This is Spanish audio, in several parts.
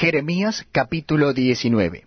Jeremías capítulo 19.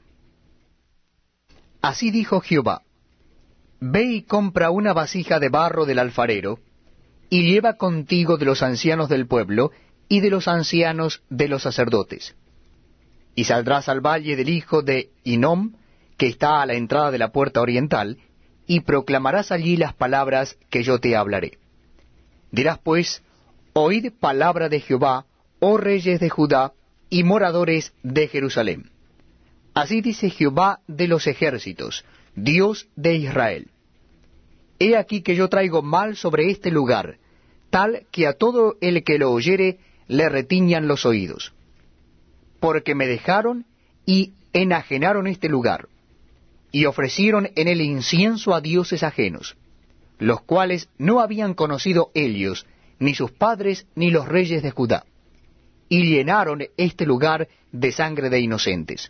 Así dijo Jehová: Ve y compra una vasija de barro del alfarero, y lleva contigo de los ancianos del pueblo y de los ancianos de los sacerdotes. Y saldrás al valle del hijo de Hinnom, que está a la entrada de la puerta oriental, y proclamarás allí las palabras que yo te hablaré. Dirás pues: Oíd palabra de Jehová, oh reyes de Judá y moradores de Jerusalén. Así dice Jehová de los ejércitos, Dios de Israel: He aquí que yo traigo mal sobre este lugar, tal que a todo el que lo oyere le retiñan los oídos. Porque me dejaron y enajenaron este lugar, y ofrecieron en él incienso a dioses ajenos, los cuales no habían conocido ellos, ni sus padres, ni los reyes de Judá, y llenaron este lugar de sangre de inocentes.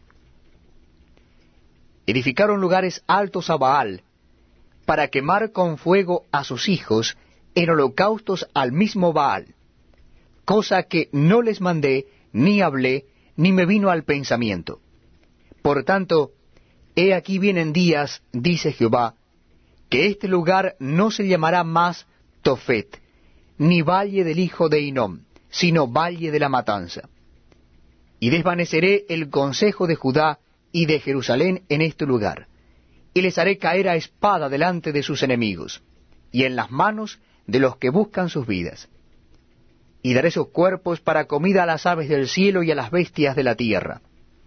Edificaron lugares altos a Baal, para quemar con fuego a sus hijos en holocaustos al mismo Baal, cosa que no les mandé, ni hablé, ni me vino al pensamiento. Por tanto, he aquí vienen días, dice Jehová, que este lugar no se llamará más Tofet, ni valle del hijo de Hinnom, sino valle de la matanza. Y desvaneceré el consejo de Judá y de Jerusalén en este lugar, y les haré caer a espada delante de sus enemigos, y en las manos de los que buscan sus vidas. Y daré sus cuerpos para comida a las aves del cielo y a las bestias de la tierra.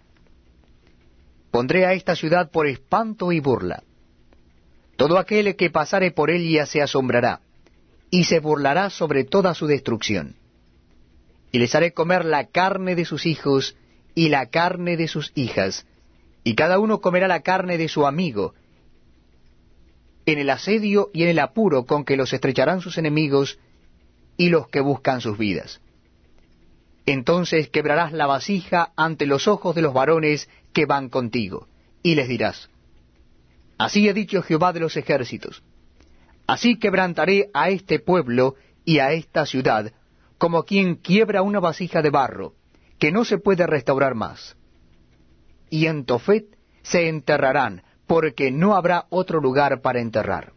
Pondré a esta ciudad por espanto y burla. Todo aquel que pasare por ella se asombrará, y se burlará sobre toda su destrucción. Y les haré comer la carne de sus hijos y la carne de sus hijas, y cada uno comerá la carne de su amigo, en el asedio y en el apuro con que los estrecharán sus enemigos y los que buscan sus vidas. Entonces quebrarás la vasija ante los ojos de los varones que van contigo, y les dirás: Así ha dicho Jehová de los ejércitos: Así quebrantaré a este pueblo y a esta ciudad, como quien quiebra una vasija de barro, que no se puede restaurar más. Y en Tofet se enterrarán, porque no habrá otro lugar para enterrar.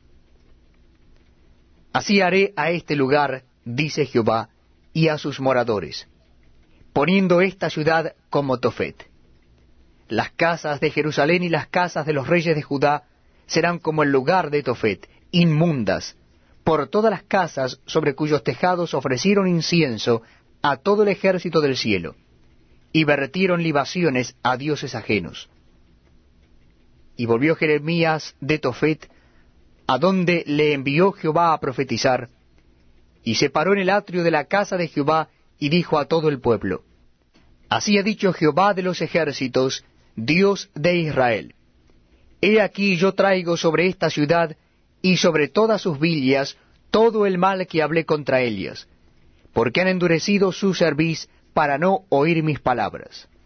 Así haré a este lugar, dice Jehová, y a sus moradores, poniendo esta ciudad como Tofet. Las casas de Jerusalén y las casas de los reyes de Judá serán como el lugar de Tofet, inmundas, por todas las casas sobre cuyos tejados ofrecieron incienso a todo el ejército del cielo, y vertieron libaciones a dioses ajenos. Y volvió Jeremías de Tofet, a donde le envió Jehová a profetizar, y se paró en el atrio de la casa de Jehová, y dijo a todo el pueblo: Así ha dicho Jehová de los ejércitos, Dios de Israel: He aquí yo traigo sobre esta ciudad y sobre todas sus villas todo el mal que hablé contra ellas, porque han endurecido su cerviz para no oír mis palabras.